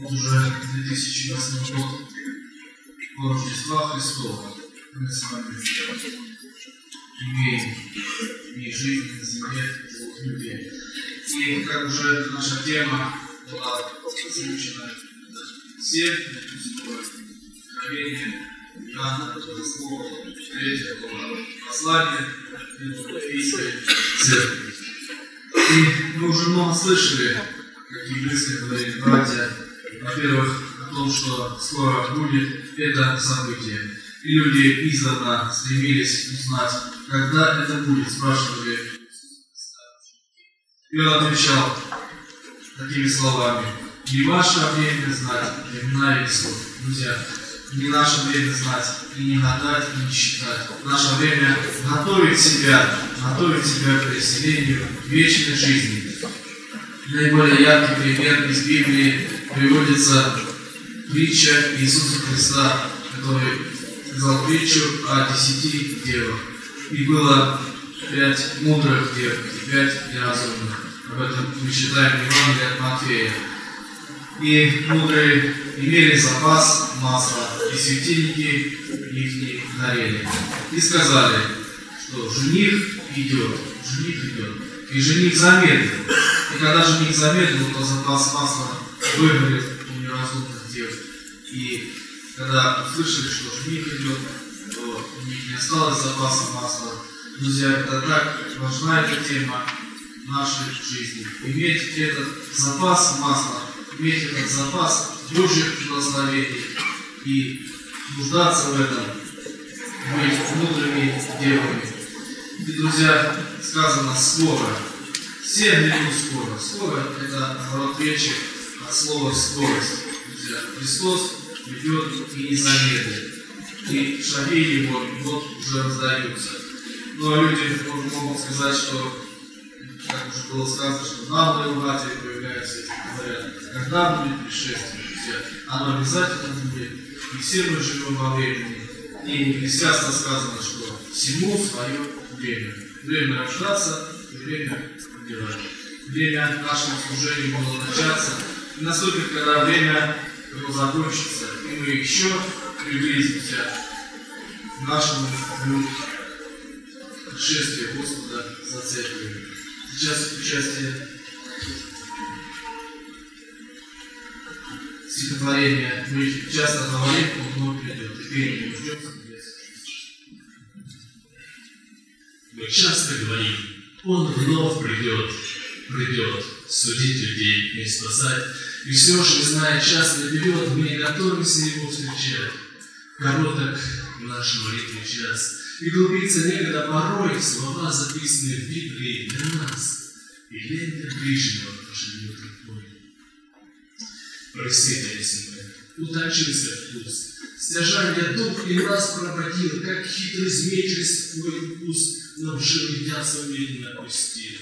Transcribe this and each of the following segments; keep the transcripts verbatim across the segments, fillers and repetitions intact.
Вот уже две тысячи восьмой год, по Рождества Христова, мы с вами имеем и жизнь на земле живых людей. И как уже наша тема была озвучена, все откровения Иоанна, Слово, третье было послание Филиппийской церкви. И мы уже много слышали, как еврейские говорили братья, во-первых, о том, что скоро будет это событие. И люди издавна стремились узнать, когда это будет, спрашивали. И он отвечал такими словами: не ваше время знать времена и исход. Друзья, не наше время знать, и не гадать, и не считать. Наше время готовить себя, готовить себя к переселению вечной жизни. Наиболее яркий пример из Библии приводится притча Иисуса Христа, который сказал притчу о десяти девах. И было пять мудрых дев и пять неразумных. Об этом мы читаем в Евангелии от Матфея. И мудрые имели запас масла, и светильники их горели. И сказали, что жених идет, жених идет. И жених замедлил. И когда жених замедлил, то запас масла выгорел у неразумных дев. И когда услышали, что жених идет, то у них не осталось запаса масла. Друзья, это так важна эта тема нашей жизни. Иметь этот запас масла, иметь этот запас Божьих благословений и нуждаться в этом, быть мудрыми девами. И, друзья, сказано скоро. Все грядут скоро. Скоро – это оборот речи от слова скорость. Друзья, Христос придет и не замедлит. И шаги его вот уже раздаются. Но люди могут сказать, что, как уже было сказано, что наглые лгатели появляются, и говорят, когда будет пришествие, друзья. Оно обязательно будет. И все мы живем во времени. И в Христианстве сказано, что всему свое время. Время рождаться и время умирать. Время нашего служения было начаться. И наступит, когда время его закончится, и мы еще приблизимся к нашему пришествию Господа за церковью. Сейчас участие стихотворения. Мы часто говорим, он вновь придет. Теперь не ждем. Мы часто говорим, он вновь придет, придет судить людей и спасать. И все же, зная час наперед, мы не готовимся его встречать. Короток наш молитвенный час, и глубится некогда порой в слова, записанные в Библии для нас, и лента ближнего живет рукой. Просветились мы, утончился вкус, стяжание дух и нас прободил, как хитрый змей через твой вкус нам живый яд свой медленно опустил.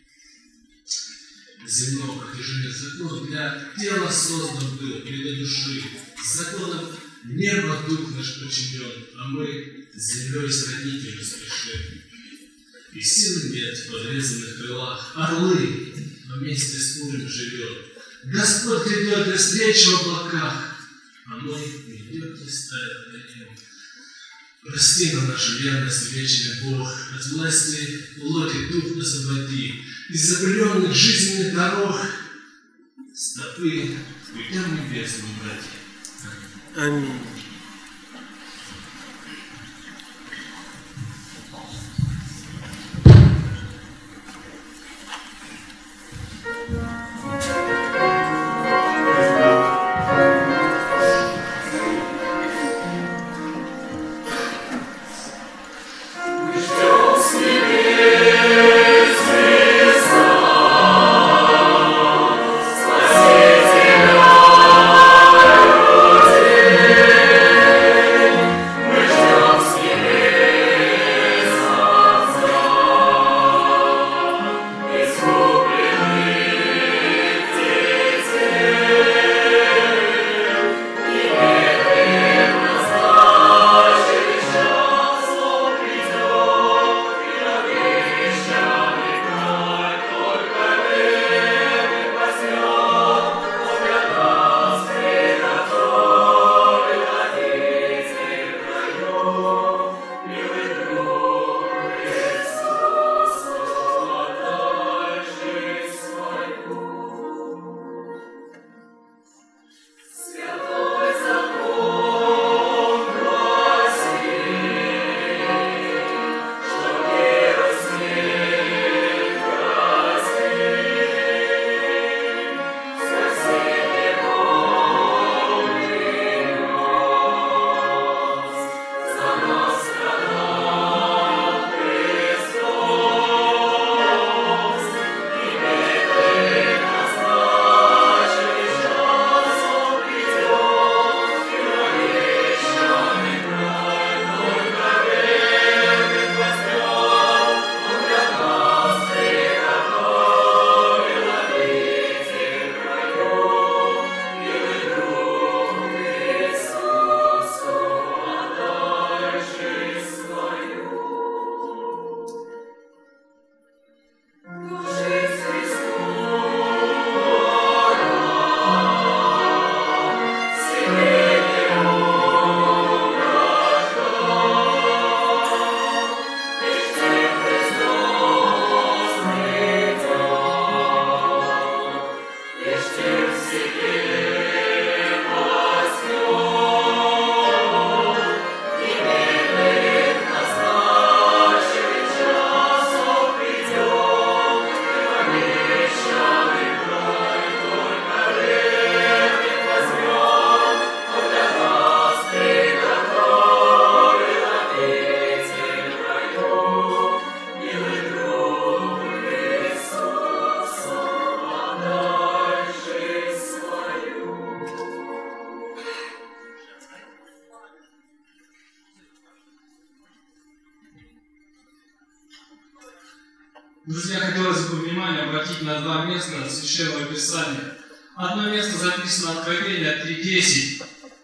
Земного протяжения закон для тела создан был, и для души. С законом небо дух наш подчинен, а мы с землей сроднителю спешим. И силы нет в подрезанных крылах, орлы вместе с морем живет. Господь грядет для встречи в облаках, а мы идем и ставим на нем. Прости нам нашу верность, вечный Бог, от власти плоти дух освободи, из запыленных жизненных дорог стопы путям небесным, братья. Аминь. Спасителя, Друзья, хотелось бы внимание обратить на два места Священного Писания. Одно место записано Откровение три десять.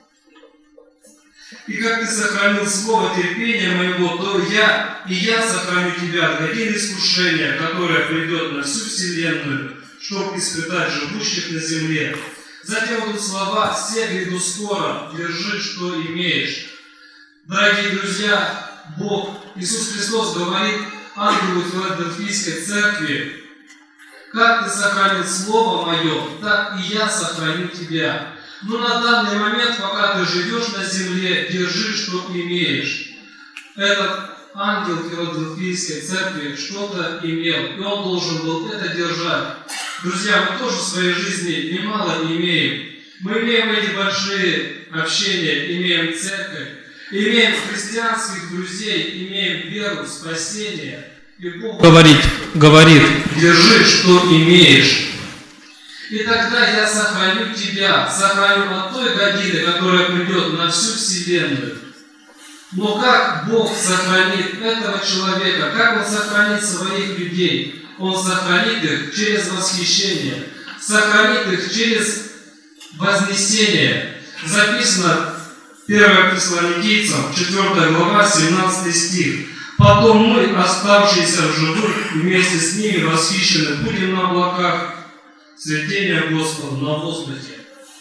«И как ты сохранил слово терпения моего, то я, и я сохраню тебя от годины искушения, которое придет на всю вселенную, чтобы испытать живущих на земле. Затем будут слова: все гряду скоро, держи, что имеешь». Дорогие друзья, Бог, Иисус Христос говорит ангелу Филадельфийской церкви: «Как ты сохранил Слово Мое, так и я сохраню тебя». Но на данный момент, пока ты живешь на земле, держи, что имеешь. Этот ангел Филадельфийской церкви что-то имел, и он должен был это держать. Друзья, мы тоже в своей жизни немало имеем. Мы имеем эти большие общения, имеем церковь, имеем христианских друзей, имеем веру, спасение. И Бог говорит, говорит: держи, что имеешь. И тогда я сохраню тебя, сохраню от той годины, которая придет на всю вселенную. Но как Бог сохранит этого человека? Как Он сохранит своих людей? Он сохранит их через восхищение, сохранит их через вознесение. Записано первое Фессалоникийцам, четвёртая глава, семнадцатый стих. «Потом мы, оставшиеся в живых, вместе с ними восхищены будем на облаках, цветения Господа на воздухе».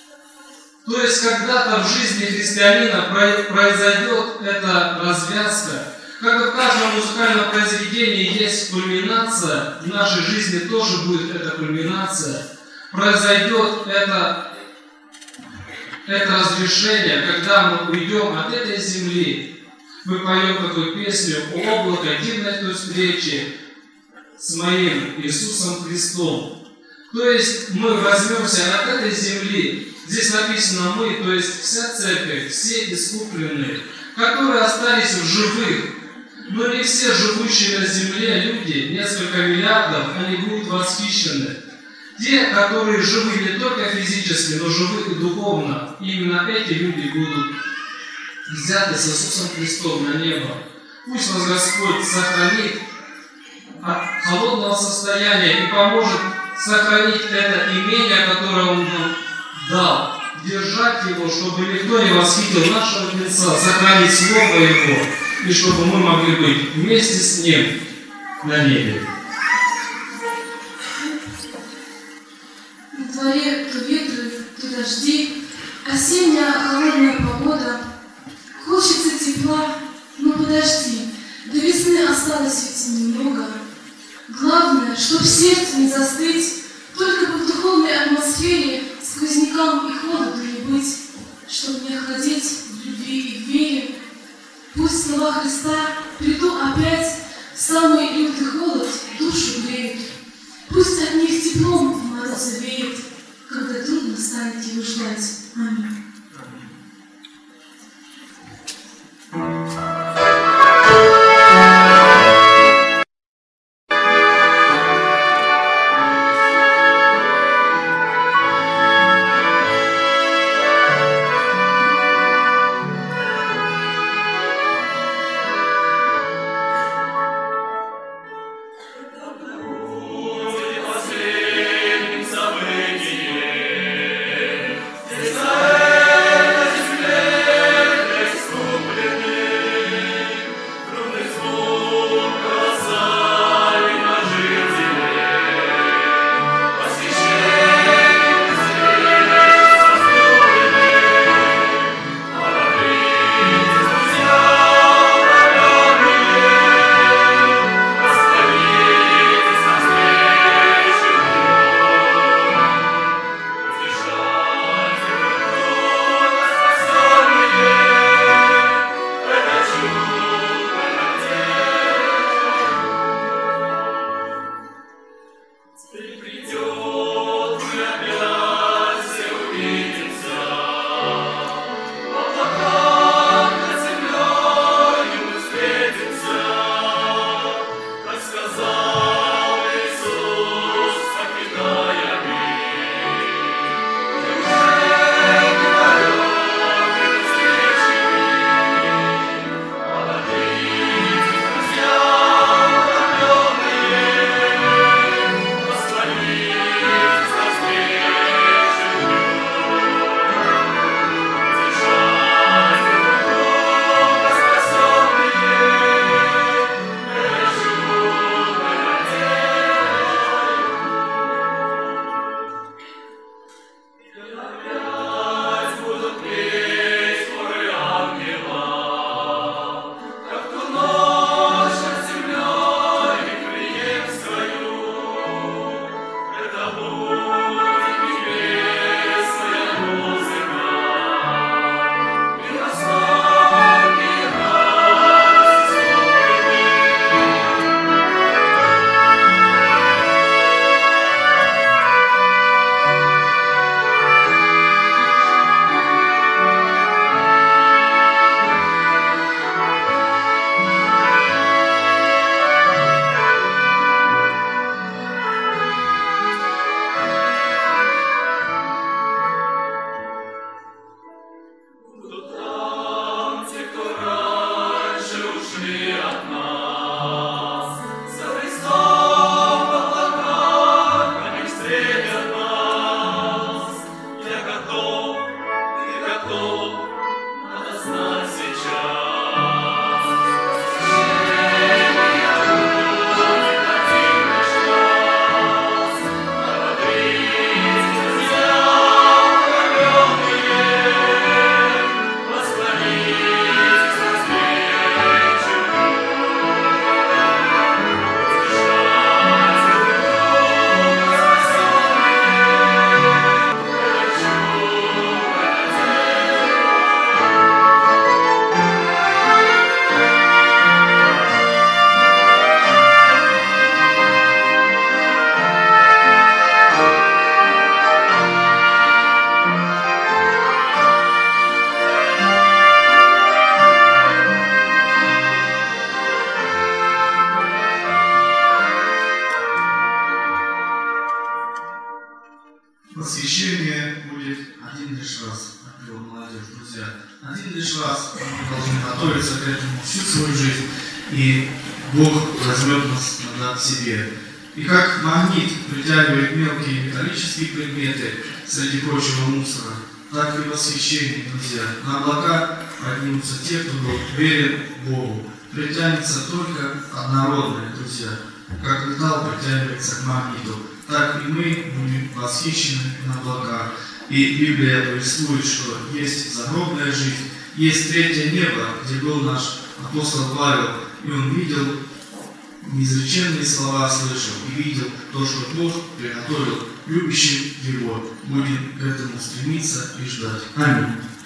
То есть, когда-то в жизни христианина произойдет эта развязка. Как и в каждом музыкальном произведении есть кульминация, в нашей жизни тоже будет эта кульминация. Произойдет это, это разрешение, когда мы уйдем от этой земли. Мы поем такую песню: «О облако, иди на той встрече с моим Иисусом Христом». То есть мы возьмемся от этой земли. Здесь написано «мы», то есть вся церковь, все искупленные, которые остались в живых. Но не все живущие на земле люди, несколько миллиардов, они будут восхищены. Те, которые живы не только физически, но живы и духовно, именно эти люди будут взяты с Иисусом Христом на небо. Пусть нас Господь сохранит от холодного состояния и поможет сохранить это имение, которое Он нам дал, держать его, чтобы никто не восхитил нашего лица, сохранить Слово Его, и чтобы мы могли быть вместе с Ним на небе. На дворе то ветры, то дожди, осенняя холодная погода. Хочется тепла, но подожди, до весны осталось ведь немного. Главное, чтоб сердце не застыть, только бы в духовной атмосфере сквознякам и холоду не быть, чтоб не охладеть в любви и в вере. Пусть слова Христа приду опять, в самый лютый холод душу греют. Пусть от них теплом в мороз веет, когда трудно станет его ждать. Аминь. Say этому всю свою жизнь, и Бог возьмет нас назад к себе. И как магнит притягивает мелкие металлические предметы среди прочего мусора, так и восхищение, друзья. На облака поднимутся те, кто был верен Богу. Притянется только однородное, друзья. Как металл притягивается к магниту, так и мы будем восхищены на облака. И Библия повествует, что есть загробная жизнь, есть третье небо, где был наш апостол Павел, и он видел неизреченные слова, слышал, и видел то, что Бог приготовил любящим Его. Будем к этому стремиться и ждать. Аминь.